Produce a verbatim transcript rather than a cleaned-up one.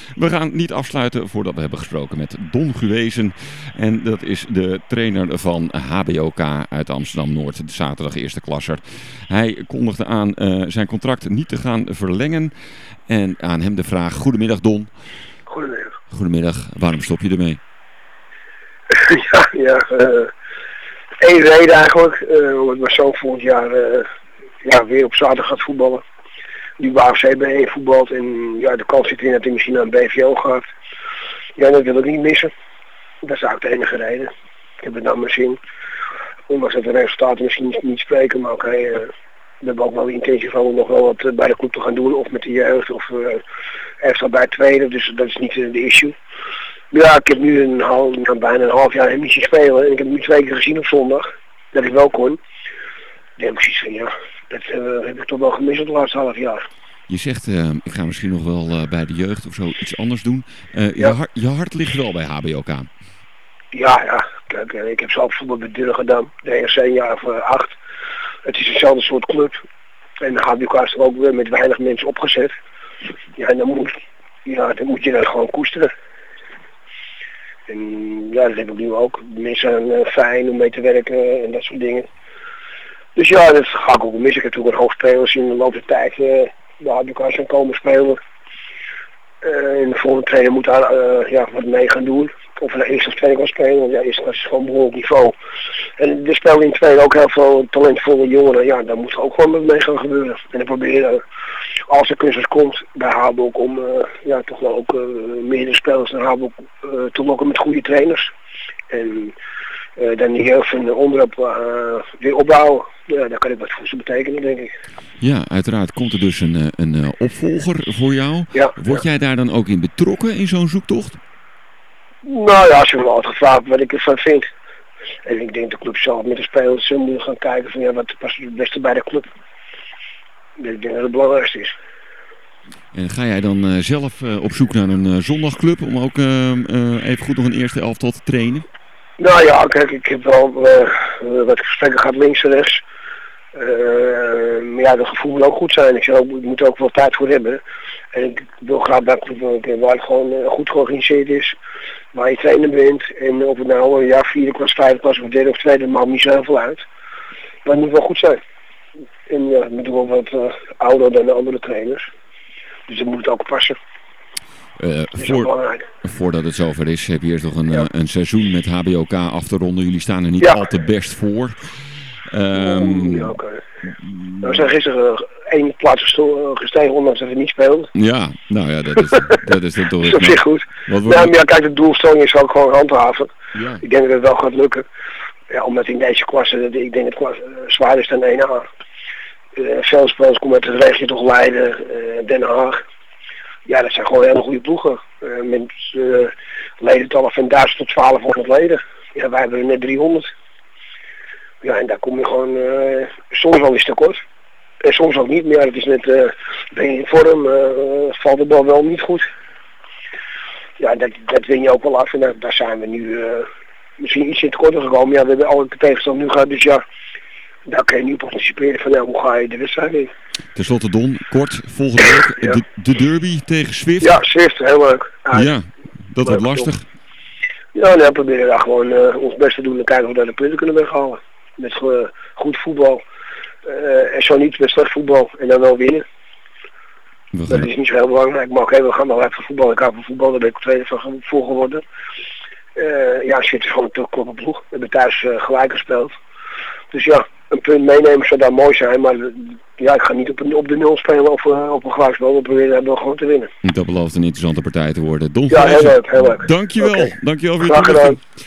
We gaan niet afsluiten voordat we hebben gesproken met Don Guezen. En dat is de trainer van H B O K uit Amsterdam-Noord, de zaterdag eerste klasser. Hij kondigde aan uh, zijn contract niet te gaan verlengen. En aan hem de vraag, goedemiddag Don. Goedemiddag. Goedemiddag, waarom stop je ermee? ja, ja uh, één reden eigenlijk. Uh, omdat mijn zoon volgend jaar uh, ja, weer op zaterdag gaat voetballen. Die bij A F C B één voetbalt en ja, de kans zit in dat hij misschien naar een B V O gaat. Ja, dat wil ik niet missen. Dat is eigenlijk de enige reden. Ik heb het naar mijn zin. Ondanks dat de resultaten misschien niet, niet spreken, maar oké, okay, uh, we hebben ook wel de intentie van nog wel wat uh, bij de club te gaan doen, of met de jeugd, of uh, extra bij het tweede, dus dat is niet uh, de issue. Ja, ik heb nu een half, nou, bijna een half jaar niet zien spelen en ik heb hem nu twee keer gezien op zondag, dat ik wel kon. Dan heb ik zoiets van, ja, dat uh, heb ik toch wel gemist het laatste half jaar. Je zegt, uh, ik ga misschien nog wel uh, bij de jeugd of zo iets anders doen. Uh, ja. je, hart, je hart ligt wel bij H B O K. Ja, ja. Kijk, ik heb zelf voetbal bij Durgen gedaan. De eerste een jaar of uh, acht. Het is hetzelfde soort club. En de H B O K is er ook weer met weinig mensen opgezet. Ja, en dan moet, ja, dan moet je dat gewoon koesteren. En ja, dat heb ik nu ook. De mensen zijn uh, fijn om mee te werken en dat soort dingen. Dus ja, dat ga ik ook missen. Ik heb natuurlijk een hoop spelers in de loop der tijd uh, de H B O K zijn komen spelen. Uh, en de volgende trainer moet daar uh, ja, wat mee gaan doen. Of een eerste of tweede kan spelen, want ja, eerste klas is gewoon een behoorlijk niveau. En er spelen in tweede ook heel veel talentvolle jongeren. Ja, daar moet ook gewoon mee gaan gebeuren. En dan proberen uh, als er kunsters komt bij H B O K om uh, ja, toch wel ook uh, meerdere spelers naar H B O K uh, te lokken met goede trainers. En uh, dan de jeugd van onderop uh, weer opbouwen. Ja, daar kan ik wat voor ze betekenen, denk ik. Ja, uiteraard komt er dus een, een uh, opvolger voor jou. Ja, Word ja. jij daar dan ook in betrokken in zo'n zoektocht? Nou ja, ze hebben altijd gevraagd wat ik ervan vind. En ik denk de club zelf met de spelers moeten gaan kijken van ja, wat past het beste bij de club. Ik denk dat het belangrijkste is. En ga jij dan uh, zelf uh, op zoek naar een uh, zondagclub om ook uh, uh, even goed nog een eerste elftal te trainen? Nou ja, kijk, ik heb wel uh, wat gesprekken gehad links en rechts. Uh, maar ja, dat gevoel moet ook goed zijn. Ik, zeg ook, ik moet er ook wel tijd voor hebben. En ik wil graag bij een club waar het gewoon uh, goed georganiseerd is. Waar je trainer bent. En of het nou een jaar vierde klas, vijfde klas of derde of tweede, dat maakt niet zo heel veel uit. Maar het moet wel goed zijn. En ja, het moet wel wat uh, ouder dan de andere trainers. Dus dat moet het ook passen. Uh, voor, voordat het zover is, heb je eerst nog een, ja. uh, een seizoen met H B O K af te ronden. Jullie staan er niet ja. al te best voor. Um, ja, okay. We zijn gisteren uh, één plaats gestegen, ondanks dat we niet speelden. Ja, nou ja, dat is, dat is dan toch... Dat is op zich goed. Wat nou, maar ja, kijk, de doelstelling is ook gewoon handhaven. Ja. Ik denk dat het wel gaat lukken. Ja, omdat in deze klasse, ik denk dat het klasse, uh, zwaarder is dan één A. Uh, veel spelers komen uit het regio toch Leiden, uh, Den Haag. Ja, dat zijn gewoon hele goede ploegen. Uh, met uh, ledentallen van duizend tot twaalfhonderd leden. Ja, wij hebben er net driehonderd. Ja, en daar kom je gewoon uh, soms wel eens tekort. En soms ook niet, maar ja, het is net, uh, ben je in vorm, uh, valt de bal wel niet goed. Ja, dat, dat win je ook wel af en daar, daar zijn we nu uh, misschien iets in tekort gekomen. Ja, we hebben alle tegenstand nu gehad, dus ja, daar kun je nu participeren van, nou, hoe ga je de wedstrijd in? Ten slotte Don, kort, volgende week ja. de, de derby tegen Swift. Ja, Swift, heel leuk. Ja, ja dat wordt lastig. Ja, dan proberen we daar gewoon uh, ons best te doen en kijken of we daar de punten kunnen weghalen. Met uh, goed voetbal. Uh, en zo niet met slecht voetbal. En dan wel winnen. Dat is niet zo heel belangrijk. Maar oké, okay, we gaan wel even voetbal. Ik hou van voetbal. Daar ben ik tweede van voor geworden. Uh, ja, Shit is gewoon een te kloppe ploeg. We hebben thuis uh, gelijk gespeeld. Dus ja, een punt meenemen zou daar mooi zijn. Maar ja, ik ga niet op, een, op de nul spelen of uh, op een gelijkspel. We proberen wel gewoon te winnen. Dat belooft een interessante partij te worden. Don ja, heel leuk, heel leuk. Dankjewel. Okay. Dankjewel voor je toelichting.